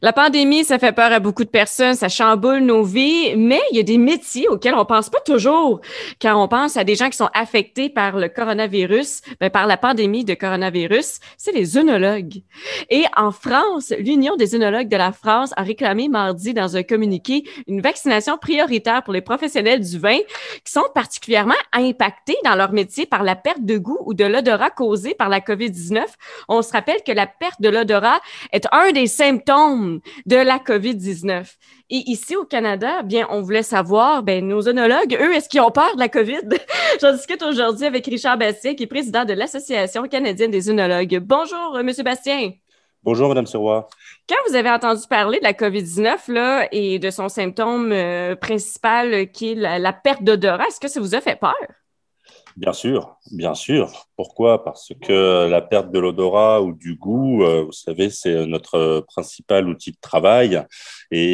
La pandémie, ça fait peur à beaucoup de personnes, ça chamboule nos vies, mais il y a des métiers auxquels on pense pas toujours quand on pense à des gens qui sont affectés par le coronavirus, par la pandémie de coronavirus, c'est les œnologues. Et en France, l'Union des œnologues de la France a réclamé mardi dans un communiqué une vaccination prioritaire pour les professionnels du vin qui sont particulièrement impactés dans leur métier par la perte de goût ou de l'odorat causée par la COVID-19. On se rappelle que la perte de l'odorat est un des symptômes de la COVID-19. Et ici au Canada, bien, on voulait savoir, nos œnologues, eux, est-ce qu'ils ont peur de la COVID? J'en discute aujourd'hui avec Richard Bastien, qui est président de l'Association canadienne des œnologues. Bonjour, Monsieur Bastien. Bonjour, Madame Sirois. Quand vous avez entendu parler de la COVID-19 là, et de son symptôme principal qui est la perte d'odorat, est-ce que ça vous a fait peur? Bien sûr, bien sûr. Pourquoi? Parce que la perte de l'odorat ou du goût, vous savez, c'est notre principal outil de travail. Et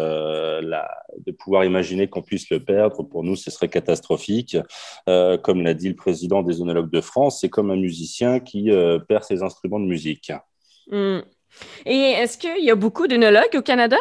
de pouvoir imaginer qu'on puisse le perdre, pour nous, ce serait catastrophique. Comme l'a dit le président des Œnologues de France, c'est comme un musicien qui perd ses instruments de musique. Hmm. Et est-ce qu'il y a beaucoup d'œnologues au Canada?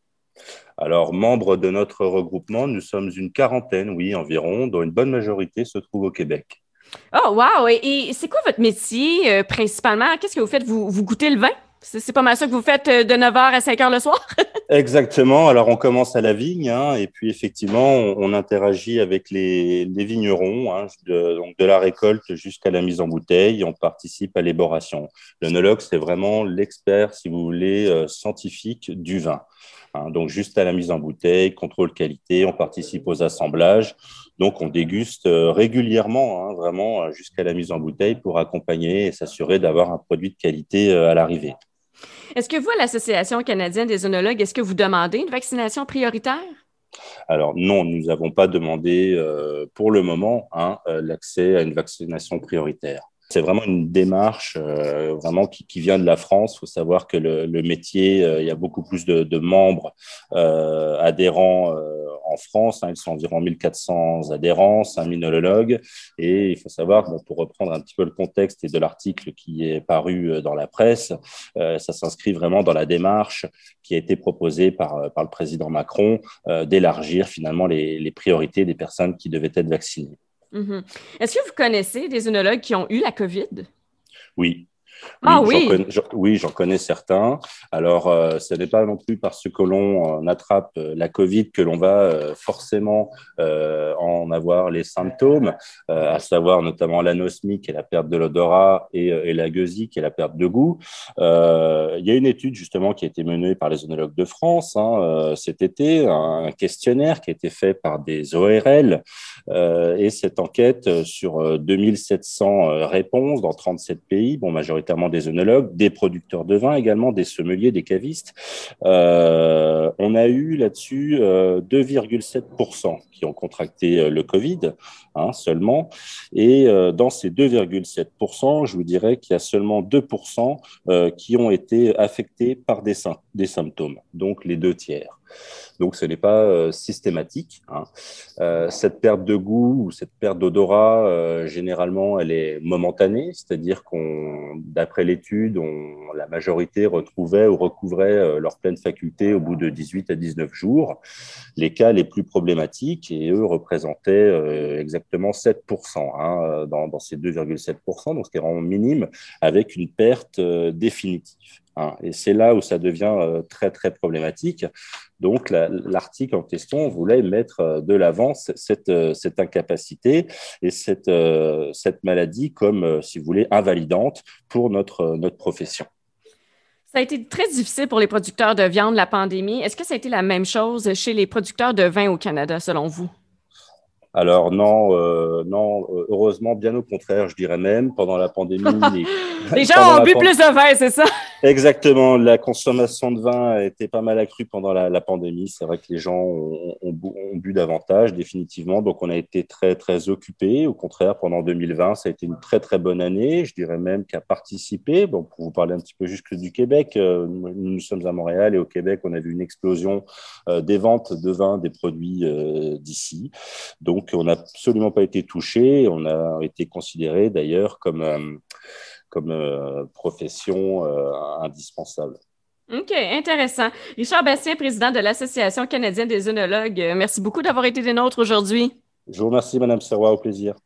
Alors, membres de notre regroupement, nous sommes une quarantaine, oui, environ, dont une bonne majorité se trouve au Québec. Oh, wow! Et c'est quoi votre métier principalement? Qu'est-ce que vous faites? Vous goûtez le vin? C'est pas mal ça que vous faites de 9h à 5h le soir? Exactement. Alors, on commence à la vigne, hein, et puis effectivement, on interagit avec les vignerons, hein, donc de la récolte jusqu'à la mise en bouteille. On participe à l'élaboration. L'œnologue, c'est vraiment l'expert, si vous voulez, scientifique du vin. Hein, donc, juste à la mise en bouteille, contrôle qualité, on participe aux assemblages. Donc, on déguste régulièrement, hein, vraiment, jusqu'à la mise en bouteille pour accompagner et s'assurer d'avoir un produit de qualité à l'arrivée. Est-ce que vous, à l'Association canadienne des œnologues, est-ce que vous demandez une vaccination prioritaire? Alors non, nous n'avons pas demandé pour le moment, hein, l'accès à une vaccination prioritaire. C'est vraiment une démarche vraiment qui vient de la France. Il faut savoir que le métier, il y a beaucoup plus de membres adhérents en France. Hein, ils sont environ 1400 adhérents, 5000 œnologues. Et il faut savoir, bon, pour reprendre un petit peu le contexte et de l'article qui est paru dans la presse, ça s'inscrit vraiment dans la démarche qui a été proposée par le président Macron d'élargir finalement les priorités des personnes qui devaient être vaccinées. Mhm. Est-ce que vous connaissez des œnologues qui ont eu la COVID? Oui, Ah oui, oui! oui, j'en connais certains. Alors, ce n'est pas non plus parce que l'on attrape la Covid que l'on va forcément en avoir les symptômes, à savoir notamment l'anosmie, qui est la perte de l'odorat, et la gueusie, qui est la perte de goût. Il y a une étude justement qui a été menée par les œnologues de France, hein, cet été, un questionnaire qui a été fait par des ORL, et cette enquête sur 2700 réponses dans 37 pays, bon, majoritairement des œnologues, des producteurs de vin également, des sommeliers, des cavistes. On a eu là-dessus 2,7% qui ont contracté le Covid, hein, seulement. Et dans ces 2,7%, je vous dirais qu'il y a seulement 2% qui ont été affectés par des symptômes, donc les deux tiers. Donc, ce n'est pas systématique. Hein. Cette perte de goût ou cette perte d'odorat, généralement, elle est momentanée, c'est-à-dire d'après l'étude, la majorité retrouvait ou recouvrait leur pleine faculté au bout de 18 à 19 jours. Les cas les plus problématiques, et eux, représentaient exactement 7%, hein, dans ces 2,7%, donc ce qui est vraiment minime, avec une perte définitive. Hein. Et c'est là où ça devient très, très problématique. Donc, l'article en question voulait mettre de l'avant cette incapacité et cette maladie comme, si vous voulez, invalidante pour notre profession. Ça a été très difficile pour les producteurs de viande, la pandémie. Est-ce que ça a été la même chose chez les producteurs de vin au Canada, selon vous? Alors non, non, heureusement, bien au contraire, je dirais même, pendant la pandémie, Les pendant gens ont la bu pan- plus de vin, c'est ça? Exactement, la consommation de vin a été pas mal accrue pendant la pandémie. C'est vrai que les gens ont bu davantage, définitivement. Donc, on a été très, très occupés. Au contraire, pendant 2020, ça a été une très, très bonne année. Je dirais même qu'à participer, bon, pour vous parler un petit peu juste du Québec, nous sommes à Montréal et au Québec, on a vu une explosion des ventes de vin, des produits d'ici. Donc, on n'a absolument pas été touché. On a été considéré d'ailleurs comme profession indispensable. OK, intéressant. Richard Bastien, président de l'Association canadienne des œnologues, merci beaucoup d'avoir été des nôtres aujourd'hui. Je vous remercie, Madame Serrois, au plaisir.